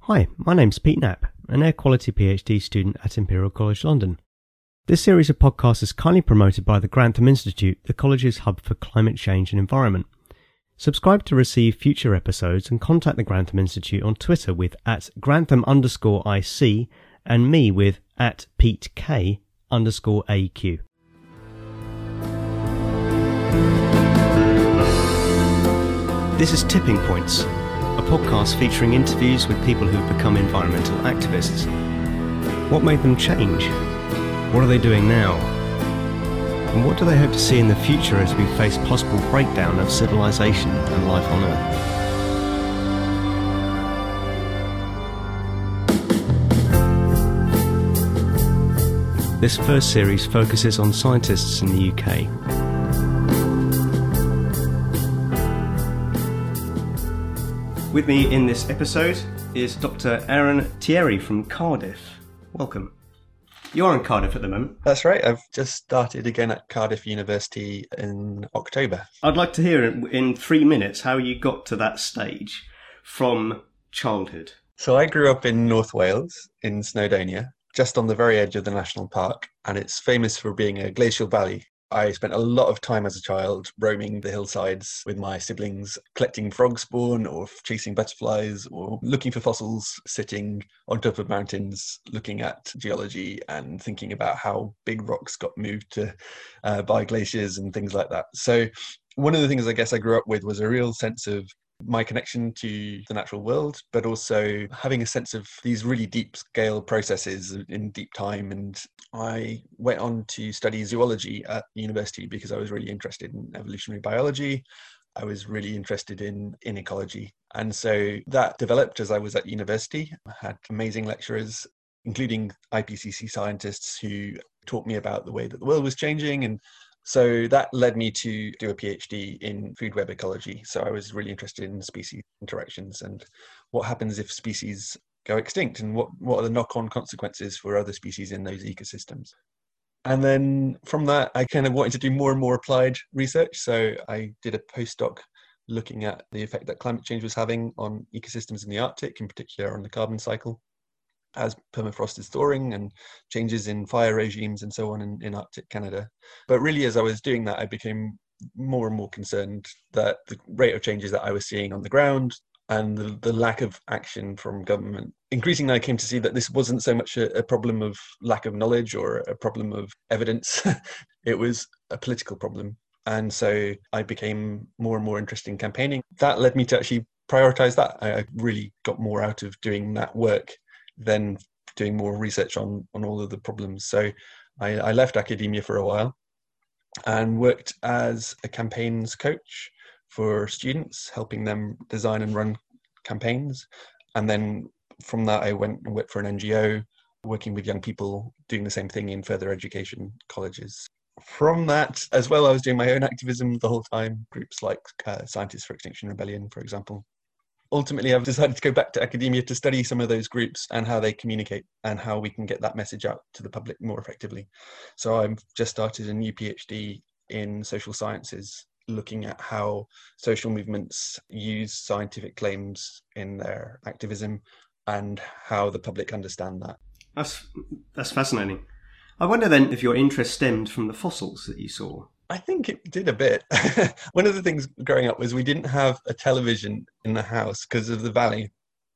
Hi, my name's Pete Knapp, an air quality PhD student at Imperial College London. This series of podcasts is kindly promoted by the Grantham Institute, the college's hub for climate change and environment. Subscribe to receive future episodes and contact the Grantham Institute on Twitter with @Grantham_IC and me with @PeteK_AQ. This is Tipping Points, a podcast featuring interviews with people who've become environmental activists. What made them change? What are they doing now? And what do they hope to see in the future as we face possible breakdown of civilization and life on Earth? This first series focuses on scientists in the UK. With me in this episode is Dr. Aaron Thierry from Cardiff. Welcome. You're in Cardiff at the moment. That's right. I've just started again at Cardiff University in October. I'd like to hear in 3 minutes how you got to that stage from childhood. So I grew up in North Wales, in Snowdonia, just on the very edge of the national park, and it's famous for being a glacial valley. I spent a lot of time as a child roaming the hillsides with my siblings, collecting frog spawn or chasing butterflies or looking for fossils, sitting on top of mountains, looking at geology and thinking about how big rocks got moved by glaciers and things like that. So one of the things I guess I grew up with was a real sense of my connection to the natural world, but also having a sense of these really deep scale processes in deep time. And I went on to study zoology at university because I was really interested in evolutionary biology. I was really interested in ecology. And so that developed as I was at university. I had amazing lecturers, including IPCC scientists who taught me about the way that the world was changing. And so that led me to do a PhD in food web ecology. So I was really interested in species interactions and what happens if species go extinct and what are the knock-on consequences for other species in those ecosystems. And then from that, I kind of wanted to do more and more applied research. So I did a postdoc looking at the effect that climate change was having on ecosystems in the Arctic, in particular on the carbon cycle, as permafrost is thawing and changes in fire regimes and so on in Arctic Canada. But really, as I was doing that, I became more and more concerned that the rate of changes that I was seeing on the ground and the lack of action from government. Increasingly, I came to see that this wasn't so much a problem of lack of knowledge or a problem of evidence. It was a political problem. And so I became more and more interested in campaigning. That led me to actually prioritize that. I really got more out of doing that work than doing more research on all of the problems. So I left academia for a while and worked as a campaigns coach for students, helping them design and run campaigns. And then from that, I went and worked for an NGO, working with young people, doing the same thing in further education colleges. From that, as well, I was doing my own activism the whole time, groups like Scientists for Extinction Rebellion, for example. Ultimately, I've decided to go back to academia to study some of those groups and how they communicate and how we can get that message out to the public more effectively. So I've just started a new PhD in social sciences, looking at how social movements use scientific claims in their activism and how the public understand that. That's fascinating. I wonder then if your interest stemmed from the fossils that you saw. I think it did a bit. One of the things growing up was we didn't have a television in the house because of the valley.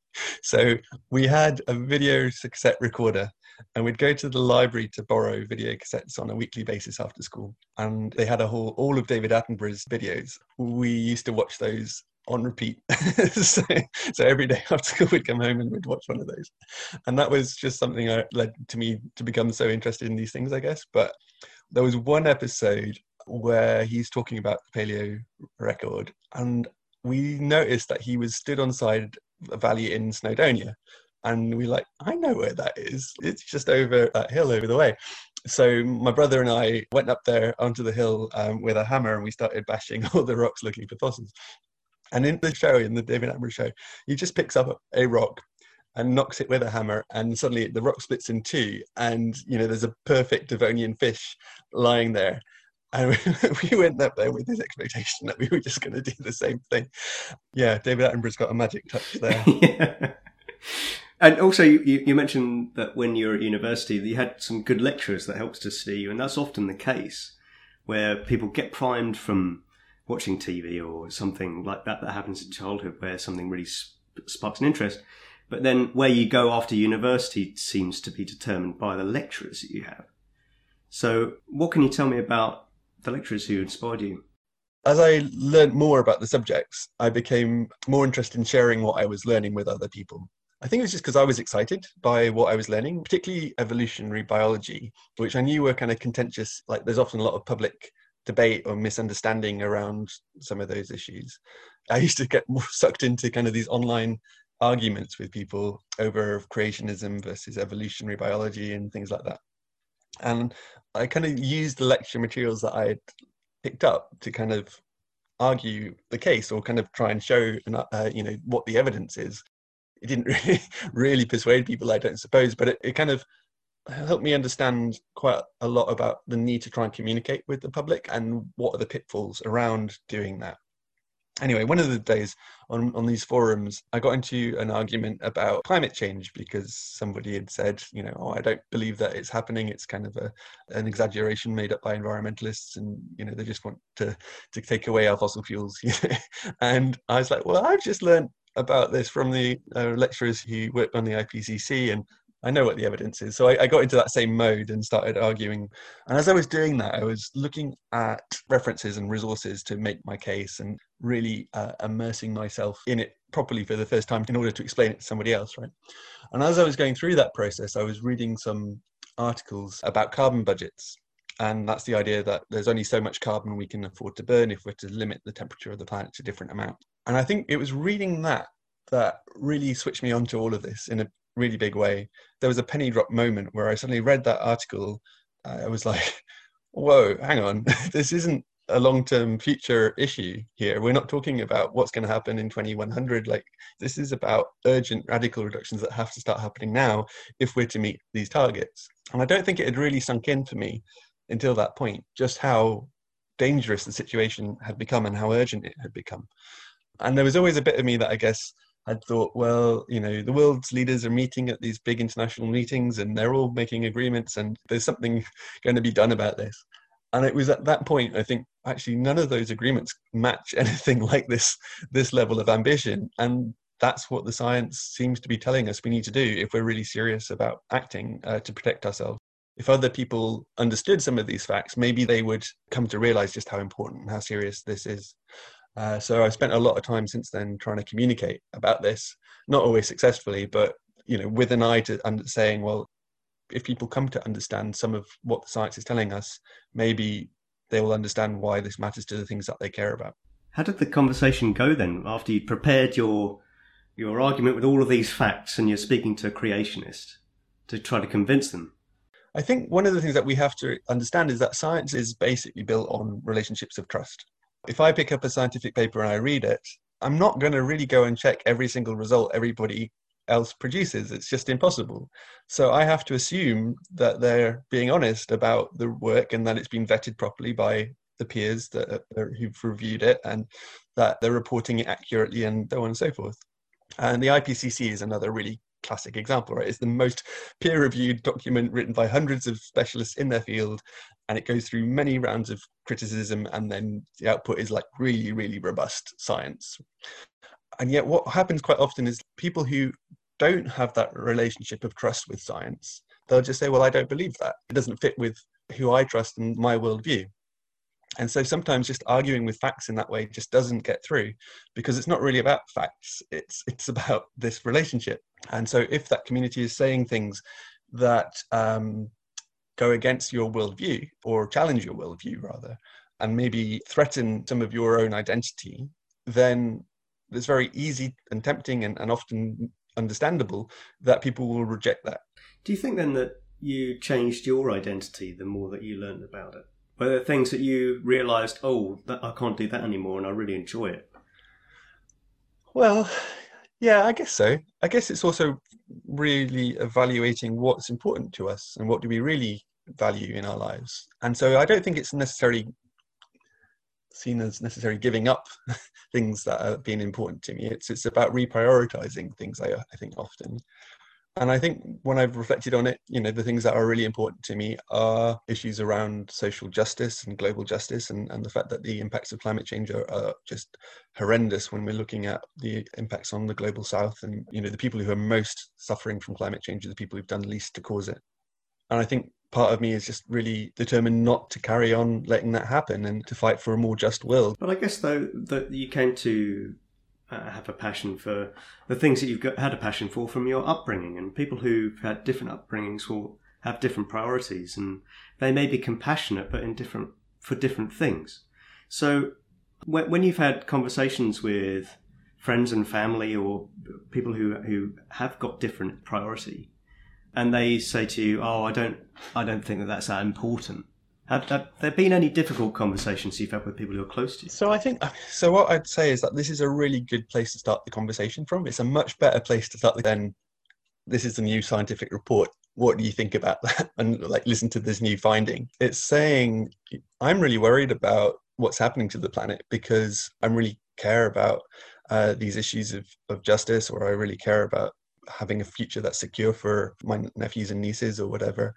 So we had a video cassette recorder and we'd go to the library to borrow video cassettes on a weekly basis after school. And they had all of David Attenborough's videos. We used to watch those on repeat. So every day after school we'd come home and we'd watch one of those. And that was just something that led to me to become so interested in these things, I guess. But there was one episode where he's talking about the paleo record, and we noticed that he was stood on the side of a valley in Snowdonia, and we like, I know where that is. It's just over that hill over the way. So my brother and I went up there onto the hill with a hammer, and we started bashing all the rocks looking for fossils. And in the show, in the David Attenborough show, he just picks up a rock and knocks it with a hammer, and suddenly the rock splits in two, and there's a perfect Devonian fish lying there. And we went up there with this expectation that we were just going to do the same thing. Yeah, David Attenborough's got a magic touch there. Yeah. And also, you mentioned that when you were at university, that you had some good lecturers that helped to steer you, and that's often the case, where people get primed from watching TV or something like that happens in childhood, where something really sparks an interest. But then where you go after university seems to be determined by the lecturers that you have. So what can you tell me about the lecturers who inspired you? As I learned more about the subjects, I became more interested in sharing what I was learning with other people. I think it was just because I was excited by what I was learning, particularly evolutionary biology, which I knew were kind of contentious. Like there's often a lot of public debate or misunderstanding around some of those issues. I used to get more sucked into kind of these online arguments with people over creationism versus evolutionary biology and things like that. And I kind of used the lecture materials that I had picked up to kind of argue the case or kind of try and show, what the evidence is. It didn't really persuade people, I don't suppose, but it kind of helped me understand quite a lot about the need to try and communicate with the public and what are the pitfalls around doing that. Anyway, one of the days on these forums, I got into an argument about climate change because somebody had said, I don't believe that it's happening. It's kind of an exaggeration made up by environmentalists, and they just want to take away our fossil fuels. And I was like, well, I've just learned about this from the lecturers who worked on the IPCC, and I know what the evidence is. So I got into that same mode and started arguing. And as I was doing that, I was looking at references and resources to make my case and really immersing myself in it properly for the first time in order to explain it to somebody else, right? And as I was going through that process, I was reading some articles about carbon budgets. And that's the idea that there's only so much carbon we can afford to burn if we're to limit the temperature of the planet to a different amount. And I think it was reading that really switched me onto all of this in a really big way. There was a penny drop moment where I suddenly read that article. I was like, whoa, hang on, this isn't a long-term future issue here. We're not talking about what's going to happen in 2100. Like, this is about urgent radical reductions that have to start happening now if we're to meet these targets. And I don't think it had really sunk in for me until that point, just how dangerous the situation had become and how urgent it had become. And there was always a bit of me that I guess I'd thought, well, the world's leaders are meeting at these big international meetings and they're all making agreements and there's something going to be done about this. And it was at that point, I think, actually, none of those agreements match anything like this level of ambition. And that's what the science seems to be telling us we need to do if we're really serious about acting to protect ourselves. If other people understood some of these facts, maybe they would come to realize just how important and how serious this is. So I spent a lot of time since then trying to communicate about this, not always successfully, but with an eye to saying, well, if people come to understand some of what the science is telling us, maybe they will understand why this matters to the things that they care about. How did the conversation go then, after you'd prepared your argument with all of these facts and you're speaking to a creationist to try to convince them? I think one of the things that we have to understand is that science is basically built on relationships of trust. If I pick up a scientific paper and I read it, I'm not going to really go and check every single result everybody else produces. It's just impossible. So I have to assume that they're being honest about the work and that it's been vetted properly by the peers who've reviewed it and that they're reporting it accurately and so on and so forth. And the IPCC is another really classic example, right? It's the most peer-reviewed document written by hundreds of specialists in their field, and it goes through many rounds of criticism, and then the output is like really, really robust science. And yet what happens quite often is people who don't have that relationship of trust with science, they'll just say, well, I don't believe that. It doesn't fit with who I trust and my worldview. And so sometimes just arguing with facts in that way just doesn't get through because it's not really about facts. It's about this relationship. And so if that community is saying things that go against your worldview or challenge your worldview rather, and maybe threaten some of your own identity, then it's very easy and tempting and often understandable that people will reject that. Do you think then that you changed your identity the more that you learned about it? Were there things that you realised, I can't do that anymore and I really enjoy it? Well, yeah, I guess so. I guess it's also really evaluating what's important to us and what do we really value in our lives. And so I don't think it's necessarily seen as necessarily giving up things that have been important to me. It's about reprioritizing things, I think, often. And I think when I've reflected on it, the things that are really important to me are issues around social justice and global justice, and the fact that the impacts of climate change are just horrendous when we're looking at the impacts on the global south. And, the people who are most suffering from climate change are the people who've done least to cause it. And I think part of me is just really determined not to carry on letting that happen and to fight for a more just world. But I guess, though, that you came to have a passion for the things that had a passion for from your upbringing, and people who've had different upbringings will have different priorities, and they may be compassionate but for different things. So when you've had conversations with friends and family or people who have got different priority, and they say to you, "Oh, I don't think that's that important." Have there been any difficult conversations you've had with people who are close to you? So what I'd say is that this is a really good place to start the conversation from. It's a much better place to start than this is the new scientific report. What do you think about that? And listen to this new finding. It's saying, I'm really worried about what's happening to the planet because I really care about these issues of justice, or I really care about having a future that's secure for my nephews and nieces or whatever.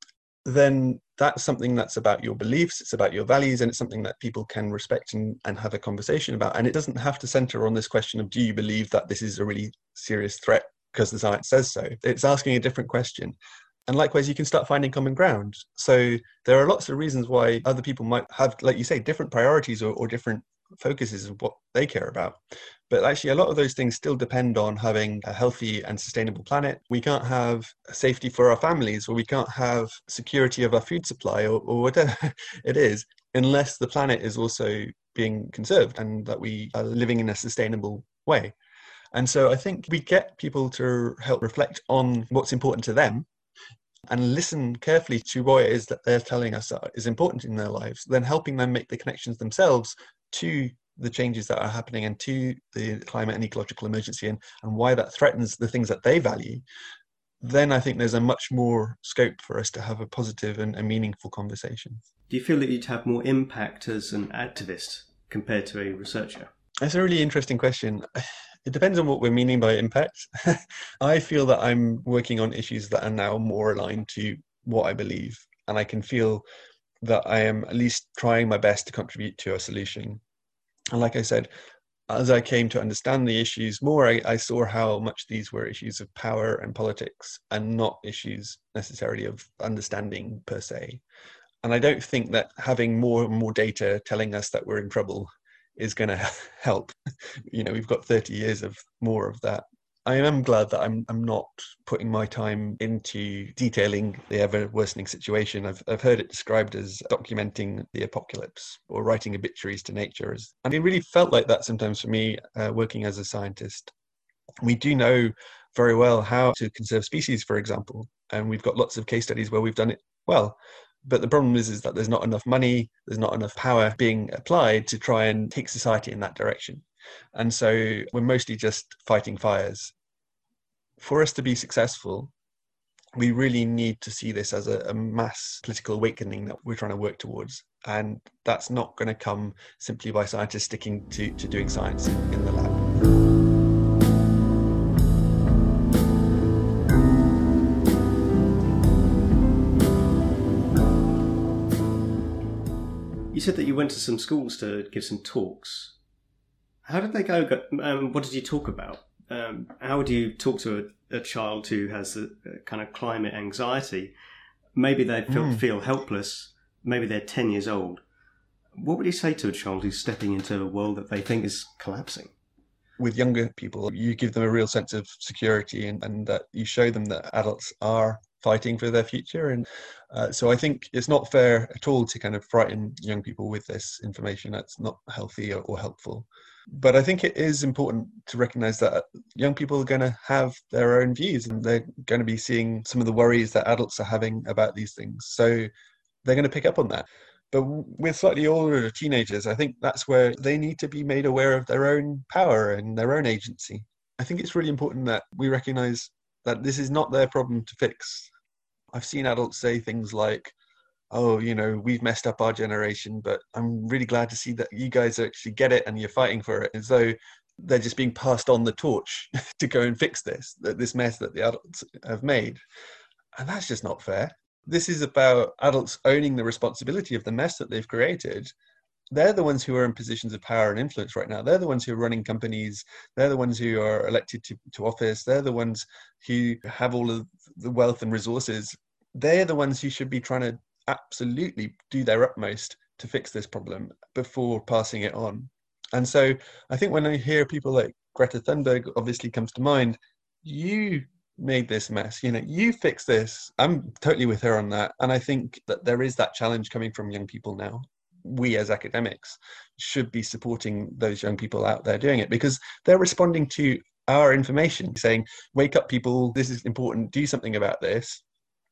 Then that's something that's about your beliefs, it's about your values, and it's something that people can respect and have a conversation about. And it doesn't have to center on this question of, do you believe that this is a really serious threat because the science says so? It's asking a different question. And likewise, you can start finding common ground. So there are lots of reasons why other people might have, like you say, different priorities or different focuses of what they care about. But actually, a lot of those things still depend on having a healthy and sustainable planet. We can't have safety for our families, or we can't have security of our food supply, or whatever it is, unless the planet is also being conserved and that we are living in a sustainable way. And so I think we get people to help reflect on what's important to them and listen carefully to what it is that they're telling us is important in their lives, then helping them make the connections themselves to the changes that are happening and to the climate and ecological emergency, and why that threatens the things that they value. Then I think there's a much more scope for us to have a positive and a meaningful conversation. Do you feel that you'd have more impact as an activist compared to a researcher? That's a really interesting question. It depends on what we're meaning by impact. I feel that I'm working on issues that are now more aligned to what I believe, and I can feel that I am at least trying my best to contribute to a solution. And like I said, as I came to understand the issues more, I saw how much these were issues of power and politics and not issues necessarily of understanding per se. And I don't think that having more and more data telling us that we're in trouble is going to help. We've got 30 years of more of that. I am glad that I'm not putting my time into detailing the ever worsening situation. I've heard it described as documenting the apocalypse or writing obituaries to nature. And it really felt like that sometimes for me, working as a scientist. We do know very well how to conserve species, for example, and we've got lots of case studies where we've done it well. But the problem is that there's not enough money, there's not enough power being applied to try and take society in that direction. And so we're mostly just fighting fires. For us to be successful, we really need to see this as a mass political awakening that we're trying to work towards. And that's not going to come simply by scientists sticking to doing science in the lab. You said that you went to some schools to give some talks. How did they go? What did you talk about? How would you talk to a child who has a kind of climate anxiety? Maybe they feel helpless. Maybe they're 10 years old. What would you say to a child who's stepping into a world that they think is collapsing? With younger people, you give them a real sense of security and that you show them that adults are fighting for their future. And so I think it's not fair at all to kind of frighten young people with this information. That's not healthy or helpful. But I think it is important to recognize that young people are going to have their own views and they're going to be seeing some of the worries that adults are having about these things. So they're going to pick up on that. But with slightly older teenagers, I think that's where they need to be made aware of their own power and their own agency. I think it's really important that we recognize that this is not their problem to fix. I've seen adults say things like, oh, we've messed up our generation, but I'm really glad to see that you guys actually get it and you're fighting for it. As though they're just being passed on the torch to go and fix this mess that the adults have made. And that's just not fair. This is about adults owning the responsibility of the mess that they've created. They're the ones who are in positions of power and influence right now. They're the ones who are running companies. They're the ones who are elected to office. They're the ones who have all of the wealth and resources. They're the ones who should be trying to absolutely do their utmost to fix this problem before passing it on. And so I think when I hear people like Greta Thunberg obviously comes to mind, you made this mess, you fix this. I'm totally with her on that. And I think that there is that challenge coming from young people now. We as academics should be supporting those young people out there doing it, because they're responding to our information saying, wake up people, this is important, do something about this.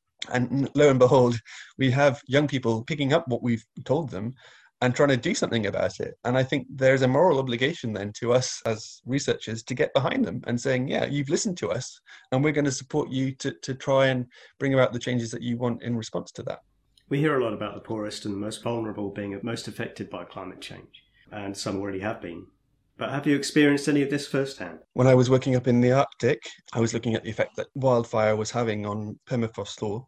And lo and behold, we have young people picking up what we've told them and trying to do something about it. And I think there's a moral obligation then to us as researchers to get behind them and saying, yeah, you've listened to us and we're going to support you to try and bring about the changes that you want in response to that. We hear a lot about the poorest and most vulnerable being most affected by climate change, and some already have been. But have you experienced any of this firsthand? When I was working up in the Arctic, I was looking at the effect that wildfire was having on permafrost thaw.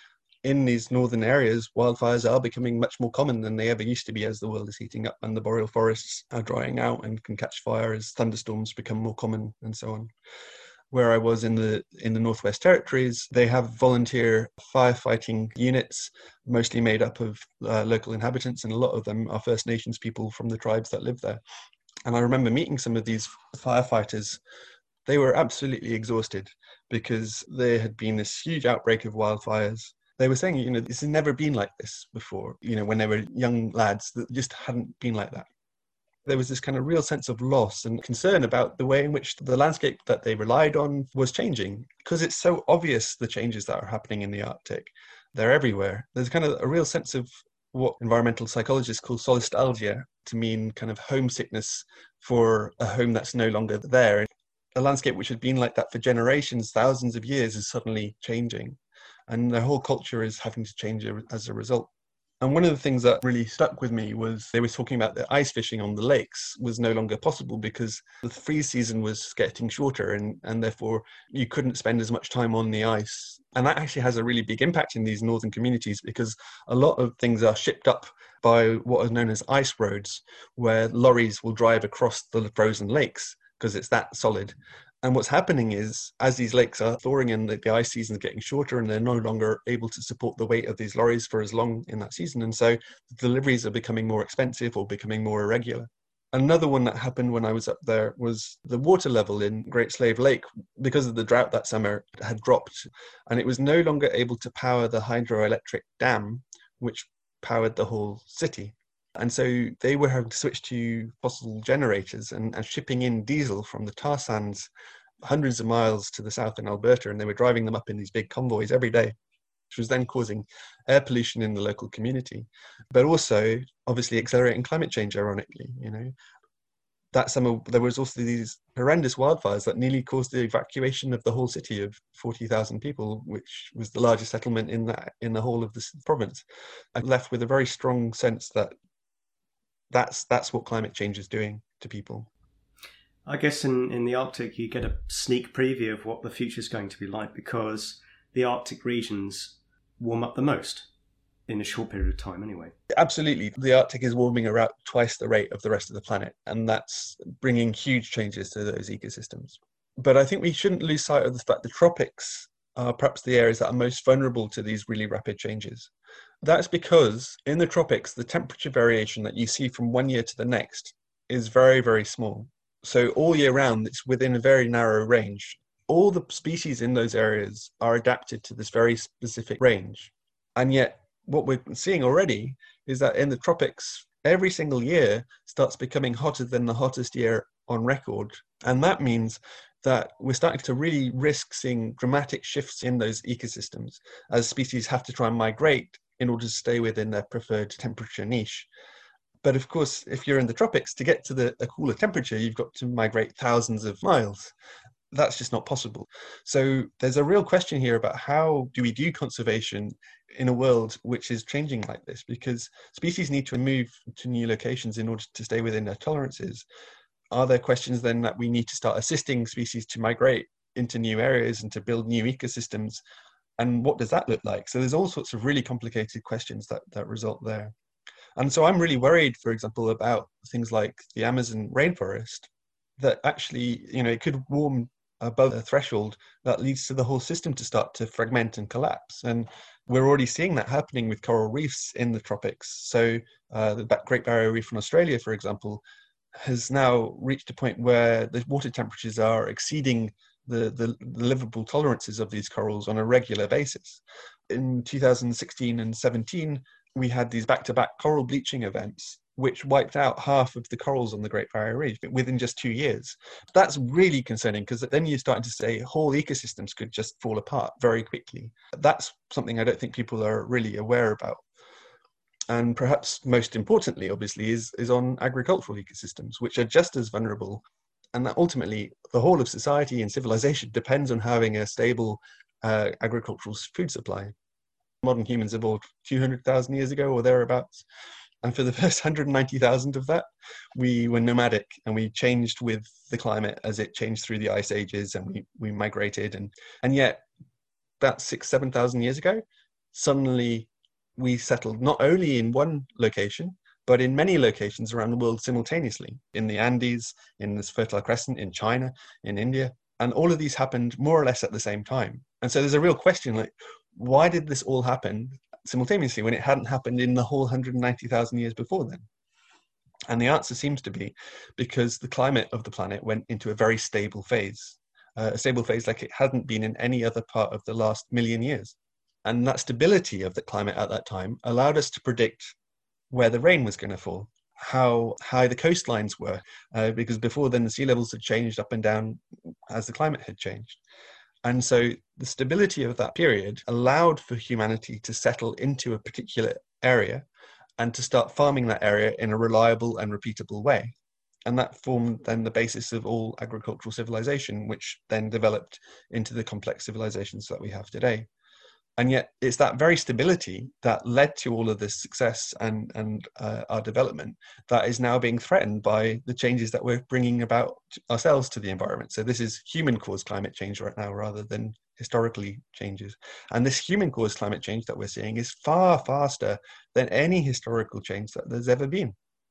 In these northern areas, wildfires are becoming much more common than they ever used to be as the world is heating up and the boreal forests are drying out and can catch fire as thunderstorms become more common and so on. Where I was in the Northwest Territories, they have volunteer firefighting units, mostly made up of local inhabitants, and a lot of them are First Nations people from the tribes that live there. And I remember meeting some of these firefighters. They were absolutely exhausted because there had been this huge outbreak of wildfires. They were saying, this has never been like this before, when they were young lads, that just hadn't been like that. There was this kind of real sense of loss and concern about the way in which the landscape that they relied on was changing, because it's so obvious the changes that are happening in the Arctic. They're everywhere. There's kind of a real sense of what environmental psychologists call solastalgia, to mean kind of homesickness for a home that's no longer there. A landscape which had been like that for generations, thousands of years, is suddenly changing. And the whole culture is having to change as a result. And one of the things that really stuck with me was they were talking about the ice fishing on the lakes was no longer possible because the freeze season was getting shorter and therefore you couldn't spend as much time on the ice. And that actually has a really big impact in these northern communities because a lot of things are shipped up by what are known as ice roads, where lorries will drive across the frozen lakes because it's that solid. And what's happening is, as these lakes are thawing and the ice season is getting shorter and they're no longer able to support the weight of these lorries for as long in that season. And so the deliveries are becoming more expensive or becoming more irregular. Another one that happened when I was up there was the water level in Great Slave Lake, because of the drought that summer, had dropped. And it was no longer able to power the hydroelectric dam, which powered the whole city. And so they were having to switch to fossil generators and shipping in diesel from the tar sands hundreds of miles to the south in Alberta. And they were driving them up in these big convoys every day, which was then causing air pollution in the local community, but also obviously accelerating climate change, ironically. That summer, there was also these horrendous wildfires that nearly caused the evacuation of the whole city of 40,000 people, which was the largest settlement in the whole of this province. I left with a very strong sense that that's what climate change is doing to people. I guess in the Arctic you get a sneak preview of what the future is going to be like, because the Arctic regions warm up the most in a short period of time anyway. Absolutely. The Arctic is warming around twice the rate of the rest of the planet, and that's bringing huge changes to those ecosystems. But I think we shouldn't lose sight of the fact the tropics are perhaps the areas that are most vulnerable to these really rapid changes. That's because in the tropics, the temperature variation that you see from one year to the next is very, very small. So all year round, it's within a very narrow range. All the species in those areas are adapted to this very specific range. And yet, what we're seeing already is that in the tropics, every single year starts becoming hotter than the hottest year on record. And that means that we're starting to really risk seeing dramatic shifts in those ecosystems as species have to try and migrate in order to stay within their preferred temperature niche. But of course, if you're in the tropics, to get to a cooler temperature, you've got to migrate thousands of miles. That's just not possible. So there's a real question here about how do we do conservation in a world which is changing like this, because species need to move to new locations in order to stay within their tolerances. are there questions then that we need to start assisting species to migrate into new areas and to build new ecosystems? And what does that look like? So there's all sorts of really complicated questions that result there. And so I'm really worried, for example, about things like the Amazon rainforest, that actually, it could warm above a threshold that leads to the whole system to start to fragment and collapse. And we're already seeing that happening with coral reefs in the tropics. So the Great Barrier Reef in Australia, for example, has now reached a point where the water temperatures are exceeding the livable tolerances of these corals on a regular basis. In 2016 and 17, we had these back-to-back coral bleaching events, which wiped out half of the corals on the Great Barrier Reef within just 2 years. That's really concerning, because then you're starting to say whole ecosystems could just fall apart very quickly. That's something I don't think people are really aware about. And perhaps most importantly, obviously, is on agricultural ecosystems, which are just as vulnerable. And that ultimately, the whole of society and civilization depends on having a stable agricultural food supply. Modern humans evolved 200,000 years ago or thereabouts. And for the first 190,000 of that, we were nomadic, and we changed with the climate as it changed through the ice ages, and we migrated. And yet, about 7,000 years ago, suddenly we settled not only in one location, but in many locations around the world simultaneously, in the Andes, in this Fertile Crescent, in China, in India. And all of these happened more or less at the same time. And so there's a real question, like, why did this all happen simultaneously when it hadn't happened in the whole 190,000 years before then? And the answer seems to be because the climate of the planet went into a very stable phase like it hadn't been in any other part of the last million years. And that stability of the climate at that time allowed us to predict where the rain was going to fall, how high the coastlines were, because before then the sea levels had changed up and down as the climate had changed. And so the stability of that period allowed for humanity to settle into a particular area and to start farming that area in a reliable and repeatable way. And that formed then the basis of all agricultural civilization, which then developed into the complex civilizations that we have today. And yet it's that very stability that led to all of this success and our development that is now being threatened by the changes that we're bringing about ourselves to the environment. So this is human-caused climate change right now rather than historically changes. And this human-caused climate change that we're seeing is far faster than any historical change that there's ever been.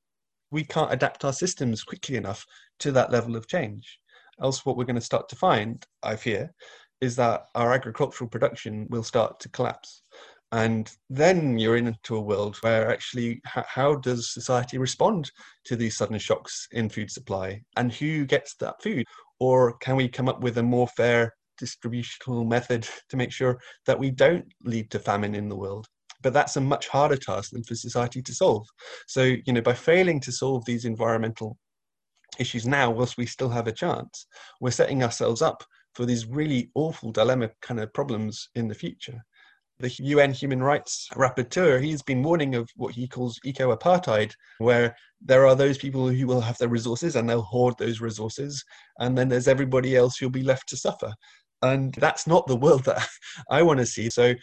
We can't adapt our systems quickly enough to that level of change. Else what we're going to start to find, I fear, is that our agricultural production will start to collapse. And then you're into a world where actually, how does society respond to these sudden shocks in food supply? And who gets that food? Or can we come up with a more fair distributional method to make sure that we don't lead to famine in the world? But that's a much harder task than for society to solve. So, by failing to solve these environmental issues now, whilst we still have a chance, we're setting ourselves up for these really awful dilemma kind of problems in the future. The UN Human Rights Rapporteur, he's been warning of what he calls eco-apartheid, where there are those people who will have the resources and they'll hoard those resources, and then there's everybody else who'll be left to suffer. And that's not the world that I want to see. So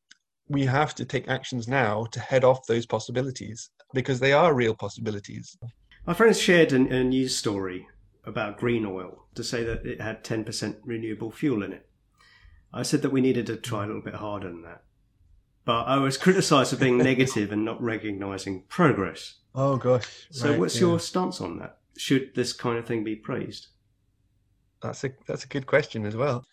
we have to take actions now to head off those possibilities, because they are real possibilities. My friends shared a news story about green oil to say that it had 10% renewable fuel in it. I said that we needed to try a little bit harder than that. But I was criticised for being negative and not recognising progress. Oh, gosh. So right, what's your stance on that? Should this kind of thing be praised? That's a good question as well.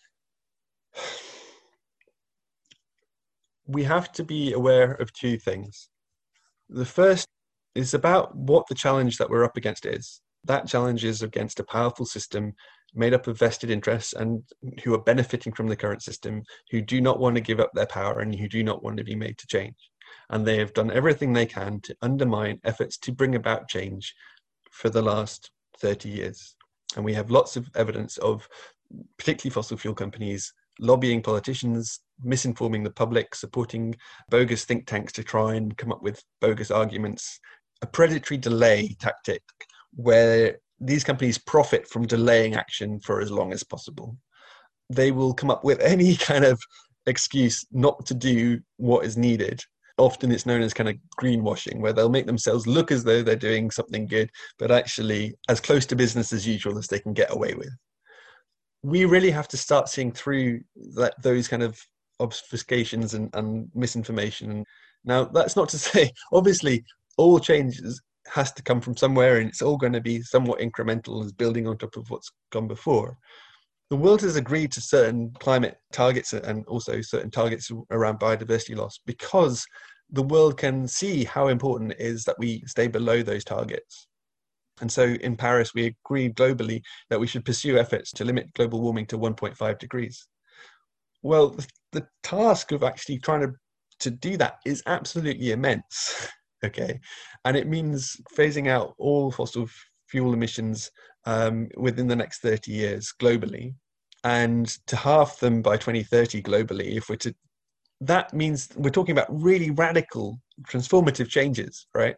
We have to be aware of two things. The first is about what the challenge that we're up against is. That challenge is against a powerful system made up of vested interests and who are benefiting from the current system, who do not want to give up their power and who do not want to be made to change. And they have done everything they can to undermine efforts to bring about change for the last 30 years. And we have lots of evidence of particularly fossil fuel companies lobbying politicians, misinforming the public, supporting bogus think tanks to try and come up with bogus arguments, a predatory delay tactic where these companies profit from delaying action for as long as possible. They will come up with any kind of excuse not to do what is needed, Often it's known as kind of greenwashing, where they'll make themselves look as though they're doing something good, but actually as close to business as usual as they can get away with. We really have to start seeing through those kind of obfuscations and misinformation. Now, that's not to say, obviously, all changes has to come from somewhere, and it's all going to be somewhat incremental as building on top of what's gone before. The world has agreed to certain climate targets and also certain targets around biodiversity loss because the world can see how important it is that we stay below those targets. And so in Paris, we agreed globally that we should pursue efforts to limit global warming to 1.5 degrees. Well, the task of actually trying to do that is absolutely immense, okay? And it means phasing out all fossil fuel emissions within the next 30 years globally, and to halve them by 2030 globally. That means we're talking about really radical, transformative changes, right?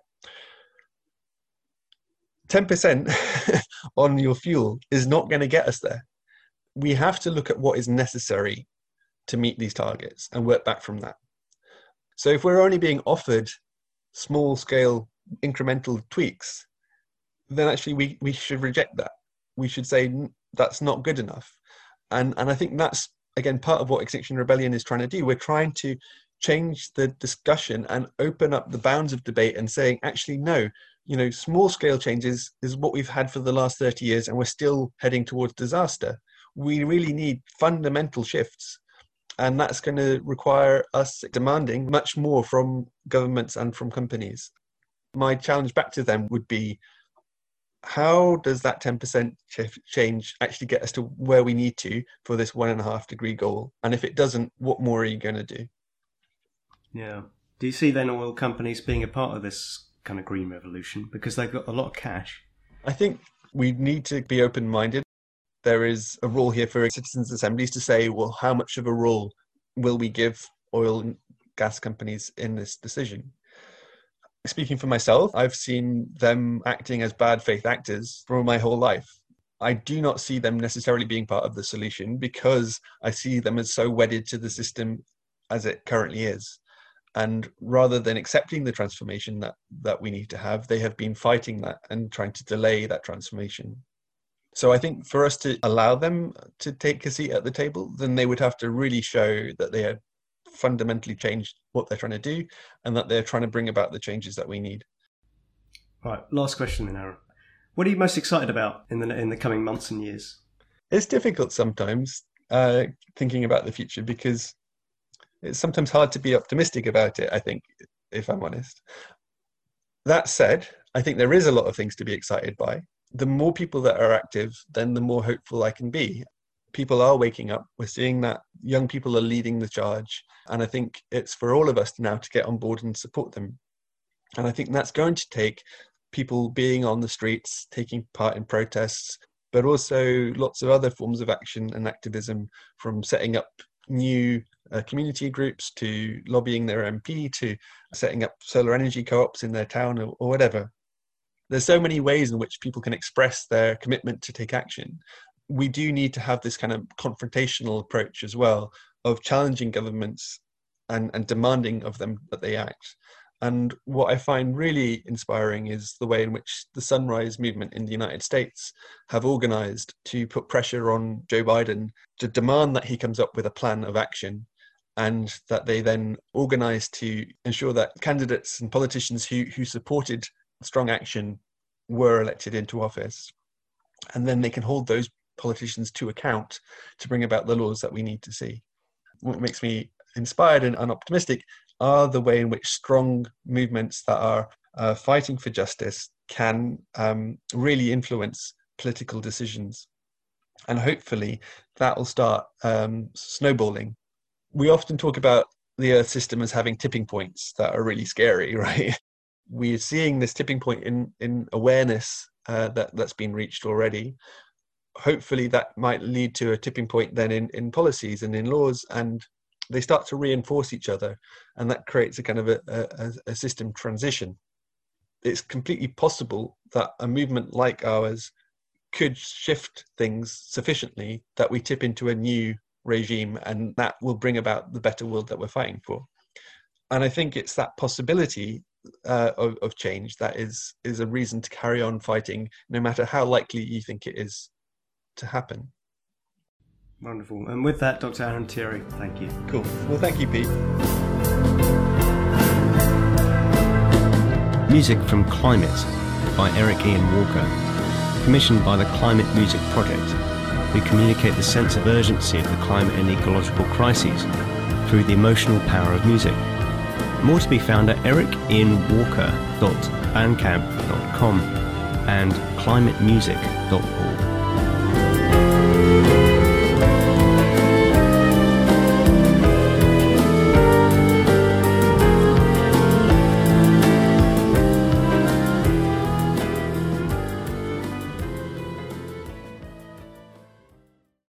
10% on your fuel is not going to get us there. We have to look at what is necessary to meet these targets and work back from that. So if we're only being offered small scale incremental tweaks, then actually we should reject that. We should say that's not good enough. And I think that's, again, part of what Extinction Rebellion is trying to do. We're trying to change the discussion and open up the bounds of debate and saying, actually, no, small scale changes is what we've had for the last 30 years, and we're still heading towards disaster. We really need fundamental shifts. And that's going to require us demanding much more from governments and from companies. My challenge back to them would be, how does that 10% change actually get us to where we need to for this 1.5 degree goal? And if it doesn't, what more are you going to do? Yeah. Do you see then oil companies being a part of this kind of green revolution because they've got a lot of cash? I think we need to be open-minded. There is a role here for citizens' assemblies to say, well, how much of a role will we give oil and gas companies in this decision? Speaking for myself, I've seen them acting as bad faith actors for my whole life. I do not see them necessarily being part of the solution because I see them as so wedded to the system as it currently is. And rather than accepting the transformation that we need to have, they have been fighting that and trying to delay that transformation. So I think for us to allow them to take a seat at the table, then they would have to really show that they have fundamentally changed what they're trying to do and that they're trying to bring about the changes that we need. Right, last question then, Aaron. What are you most excited about in the coming months and years? It's difficult sometimes thinking about the future because it's sometimes hard to be optimistic about it, I think, if I'm honest. That said, I think there is a lot of things to be excited by. The more people that are active, then the more hopeful I can be. People are waking up. We're seeing that young people are leading the charge. And I think it's for all of us now to get on board and support them. And I think that's going to take people being on the streets, taking part in protests, but also lots of other forms of action and activism, from setting up new community groups to lobbying their MP to setting up solar energy co-ops in their town or whatever. There's so many ways in which people can express their commitment to take action. We do need to have this kind of confrontational approach as well, of challenging governments and demanding of them that they act. And what I find really inspiring is the way in which the Sunrise Movement in the United States have organized to put pressure on Joe Biden to demand that he comes up with a plan of action, and that they then organize to ensure that candidates and politicians who supported strong action were elected into office. And then they can hold those politicians to account to bring about the laws that we need to see. What makes me inspired and optimistic are the way in which strong movements that are fighting for justice can really influence political decisions. And hopefully that will start snowballing. We often talk about the Earth system as having tipping points that are really scary, right? We're seeing this tipping point in awareness that's been reached already. Hopefully that might lead to a tipping point then in policies and in laws, and they start to reinforce each other, and that creates a kind of a system transition. It's completely possible that a movement like ours could shift things sufficiently that we tip into a new regime, and that will bring about the better world that we're fighting for. And I think it's that possibility of change that is a reason to carry on fighting, no matter how likely you think it is to happen. Wonderful. And with that, Dr. Aaron Thierry, thank you. Cool. Well, thank you, Pete. Music from Climate by Eric Ian Walker, commissioned by the Climate Music Project, who communicate the sense of urgency of the climate and ecological crises through the emotional power of music. More to be found at ericianwalker.bandcamp.com and climatemusic.org.